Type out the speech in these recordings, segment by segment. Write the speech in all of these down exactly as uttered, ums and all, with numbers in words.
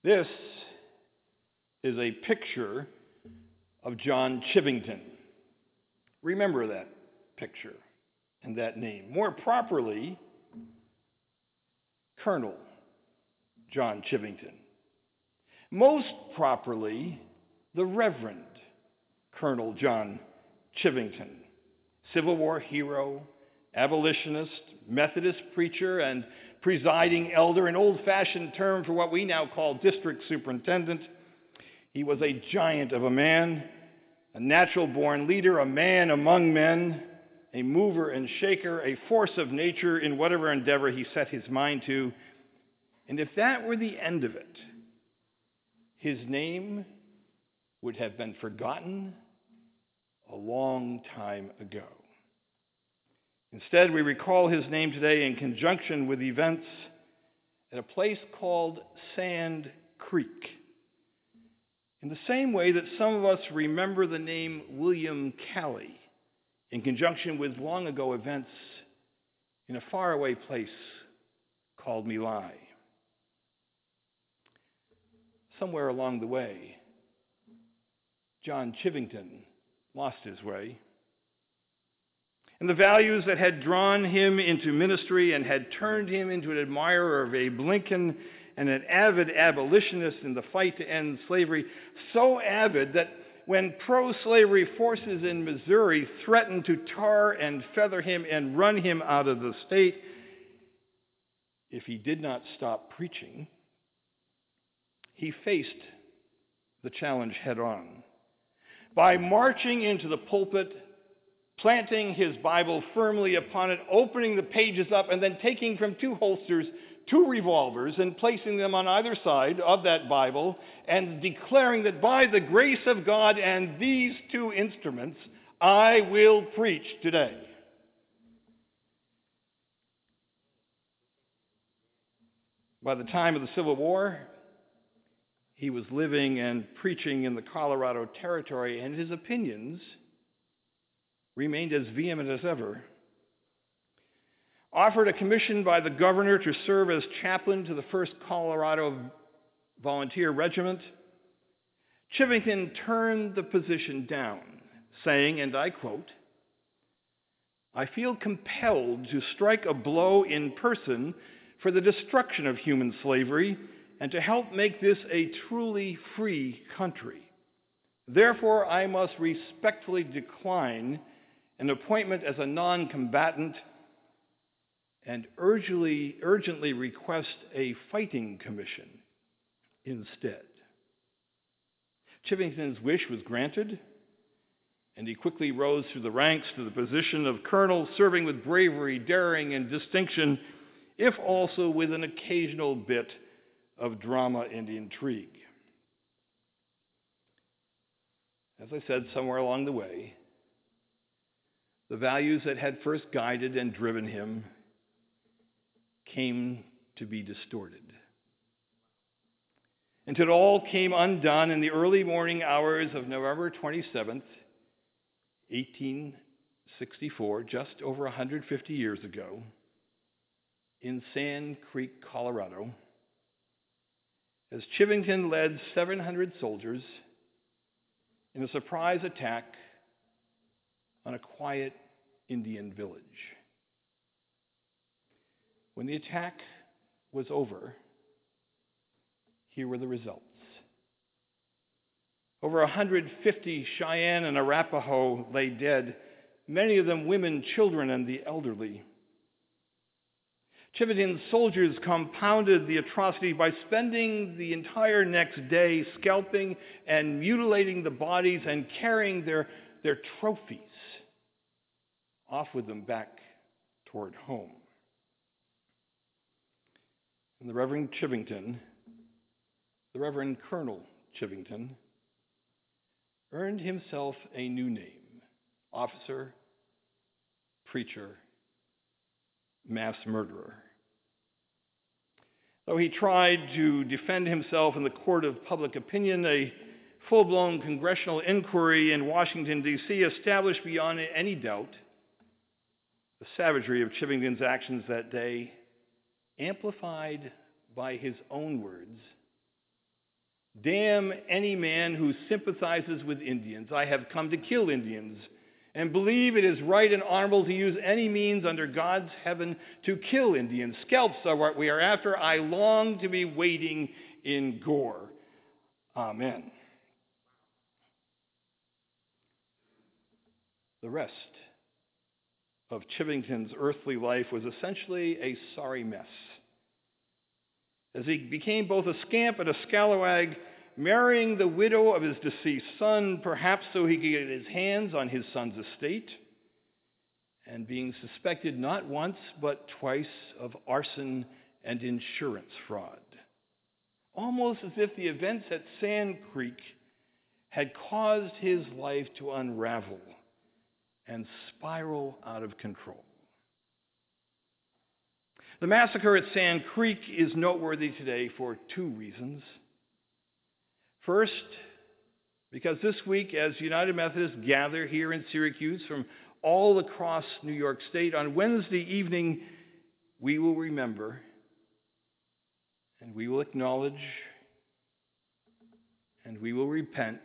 This is a picture of John Chivington. Remember that picture and that name. More properly, Colonel John Chivington. Most properly, the Reverend Colonel John Chivington, Civil War hero, abolitionist, Methodist preacher, and presiding elder, an old-fashioned term for what we now call district superintendent. He was a giant of a man, a natural-born leader, a man among men, a mover and shaker, a force of nature in whatever endeavor he set his mind to. And if that were the end of it, his name would have been forgotten a long time ago. Instead, we recall his name today in conjunction with events at a place called Sand Creek, in the same way that some of us remember the name William Calley in conjunction with long ago events in a faraway place called My Lai. Somewhere along the way, John Chivington lost his way. And the values that had drawn him into ministry and had turned him into an admirer of Abe Lincoln and an avid abolitionist in the fight to end slavery, so avid that when pro-slavery forces in Missouri threatened to tar and feather him and run him out of the state if he did not stop preaching, he faced the challenge head on. By marching into the pulpit, planting his Bible firmly upon it, opening the pages up, and then taking from two holsters two revolvers and placing them on either side of that Bible and declaring that by the grace of God and these two instruments, I will preach today. By the time of the Civil War, he was living and preaching in the Colorado Territory, and his opinions remained as vehement as ever. Offered a commission by the governor to serve as chaplain to the first Colorado Volunteer Regiment, Chivington turned the position down, saying, and I quote, "I feel compelled to strike a blow in person for the destruction of human slavery and to help make this a truly free country. Therefore, I must respectfully decline an appointment as a non-combatant and urgently, urgently request a fighting commission instead." Chivington's wish was granted, and he quickly rose through the ranks to the position of colonel, serving with bravery, daring, and distinction, if also with an occasional bit of drama and intrigue. As I said, somewhere along the way, the values that had first guided and driven him came to be distorted. Until it all came undone in the early morning hours of November twenty-seventh, eighteen sixty-four, just over one hundred fifty years ago, in Sand Creek, Colorado, as Chivington led seven hundred soldiers in a surprise attack on a quiet Indian village. When the attack was over, here were the results. Over one hundred fifty Cheyenne and Arapaho lay dead, many of them women, children, and the elderly. Chivington's soldiers compounded the atrocity by spending the entire next day scalping and mutilating the bodies and carrying their, their trophies off with them back toward home. And the Reverend Chivington, the Reverend Colonel Chivington, earned himself a new name: officer, preacher, mass murderer. Though he tried to defend himself in the court of public opinion, a full-blown congressional inquiry in Washington, D C established beyond any doubt the savagery of Chivington's actions that day, amplified by his own words, Damn any man who sympathizes with Indians. I have come to kill Indians and believe it is right and honorable to use any means under God's heaven to kill Indians. Scalps are what we are after. I long to be wading in gore. Amen. The rest of Chivington's earthly life was essentially a sorry mess, as he became both a scamp and a scalawag, marrying the widow of his deceased son, perhaps so he could get his hands on his son's estate, and being suspected not once but twice of arson and insurance fraud. Almost as if the events at Sand Creek had caused his life to unravel and spiral out of control. The massacre at Sand Creek is noteworthy today for two reasons. First, because this week, as United Methodists gather here in Syracuse from all across New York State, on Wednesday evening, we will remember and we will acknowledge and we will repent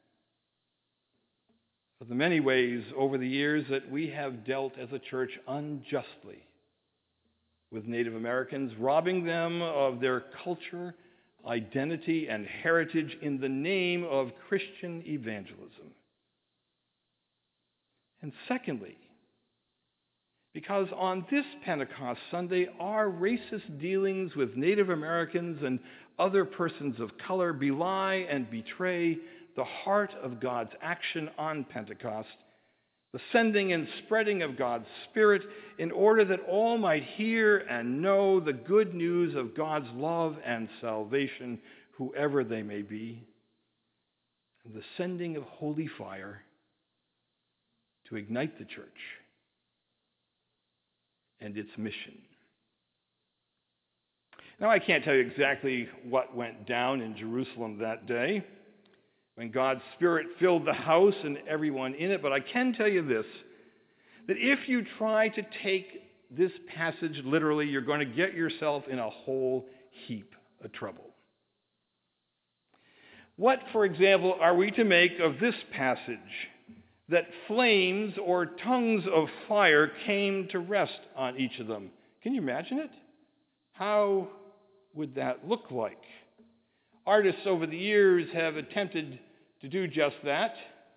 for the many ways over the years that we have dealt as a church unjustly with Native Americans, robbing them of their culture, identity, and heritage in the name of Christian evangelism. And secondly, because on this Pentecost Sunday, our racist dealings with Native Americans and other persons of color belie and betray the heart of God's action on Pentecost, the sending and spreading of God's Spirit in order that all might hear and know the good news of God's love and salvation, whoever they may be, and the sending of holy fire to ignite the church and its mission. Now, I can't tell you exactly what went down in Jerusalem that day when God's Spirit filled the house and everyone in it, but I can tell you this, that if you try to take this passage literally, you're going to get yourself in a whole heap of trouble. What, for example, are we to make of this passage, that flames or tongues of fire came to rest on each of them? Can you imagine it? How would that look like? Artists over the years have attempted to do just that.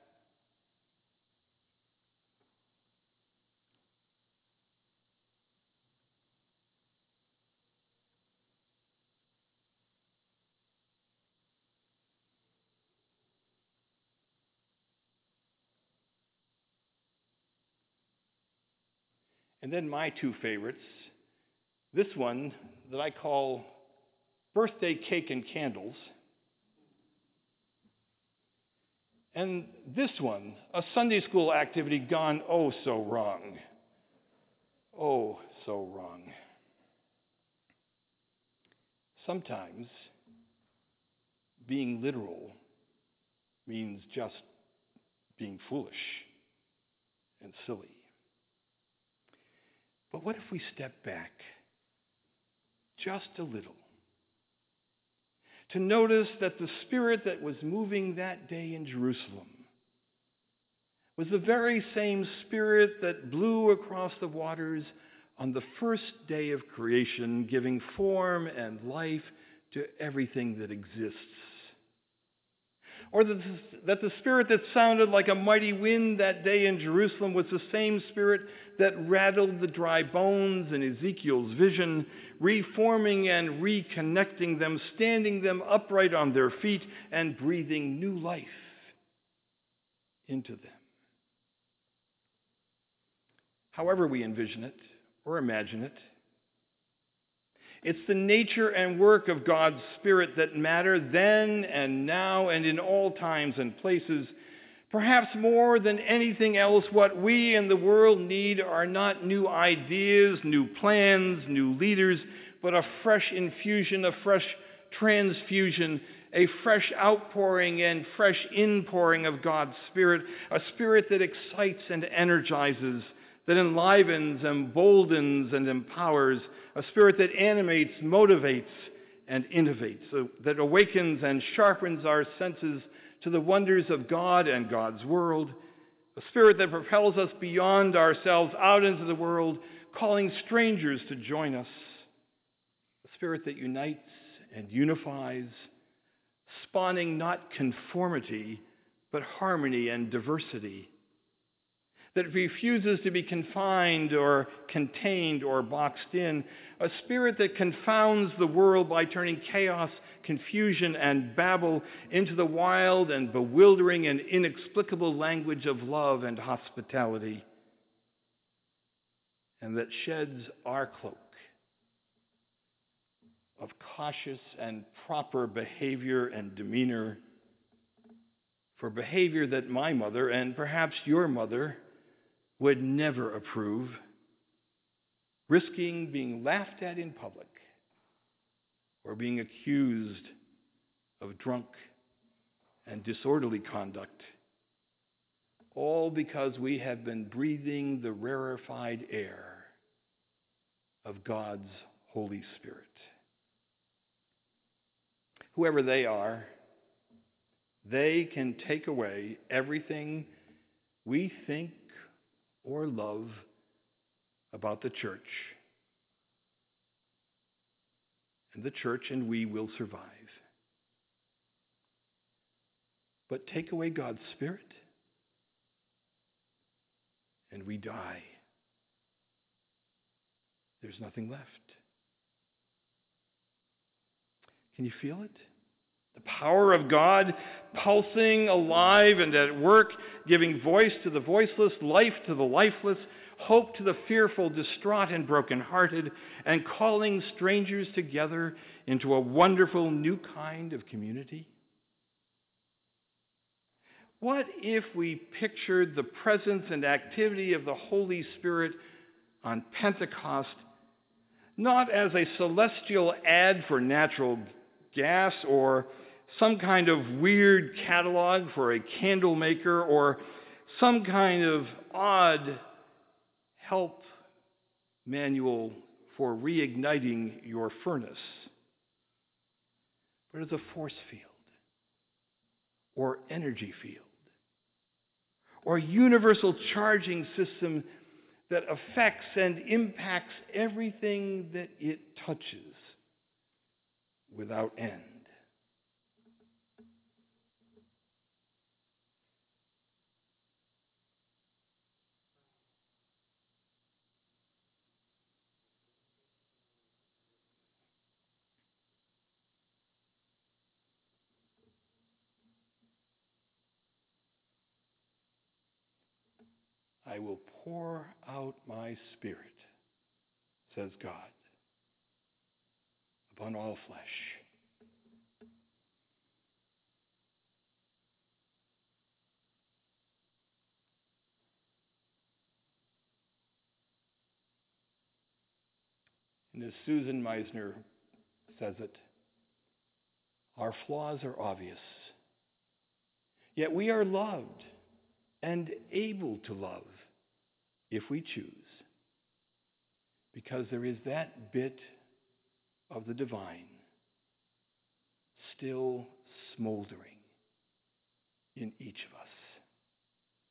And then my two favorites, this one that I call birthday cake and candles, and this one, a Sunday school activity gone oh so wrong. Oh, so wrong. Sometimes being literal means just being foolish and silly. But what if we step back just a little to notice that the Spirit that was moving that day in Jerusalem was the very same Spirit that blew across the waters on the first day of creation, giving form and life to everything that exists? Or that that the Spirit that sounded like a mighty wind that day in Jerusalem was the same Spirit that rattled the dry bones in Ezekiel's vision, reforming and reconnecting them, standing them upright on their feet, and breathing new life into them. However we envision it or imagine it, it's the nature and work of God's Spirit that matter then and now and in all times and places. Perhaps more than anything else, what we in the world need are not new ideas, new plans, new leaders, but a fresh infusion, a fresh transfusion, a fresh outpouring and fresh inpouring of God's Spirit, a Spirit that excites and energizes, that enlivens, emboldens, and empowers, a Spirit that animates, motivates, and innovates, so that awakens and sharpens our senses to the wonders of God and God's world, a spirit that propels us beyond ourselves out into the world, calling strangers to join us, a spirit that unites and unifies, spawning not conformity, but harmony and diversity, that refuses to be confined or contained or boxed in, a spirit that confounds the world by turning chaos, confusion, and babble into the wild and bewildering and inexplicable language of love and hospitality, and that sheds our cloak of cautious and proper behavior and demeanor for behavior that my mother and perhaps your mother would never approve, risking being laughed at in public or being accused of drunk and disorderly conduct, all because we have been breathing the rarefied air of God's Holy Spirit. Whoever they are, they can take away everything we think or love about the church. And the church and we will survive. But take away God's Spirit, and we die. There's nothing left. Can you feel it? The power of God pulsing alive and at work, giving voice to the voiceless, life to the lifeless, hope to the fearful, distraught, and brokenhearted, and calling strangers together into a wonderful new kind of community. What if we pictured the presence and activity of the Holy Spirit on Pentecost not as a celestial ad for natural gas or some kind of weird catalog for a candle maker or some kind of odd help manual for reigniting your furnace, but as a force field or energy field or universal charging system that affects and impacts everything that it touches without end. I will pour out my Spirit, says God, upon all flesh. And as Susan Meisner says it, our flaws are obvious, yet we are loved and able to love if we choose, because there is that bit of the divine still smoldering in each of us.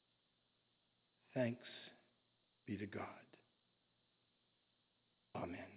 Thanks be to God. Amen.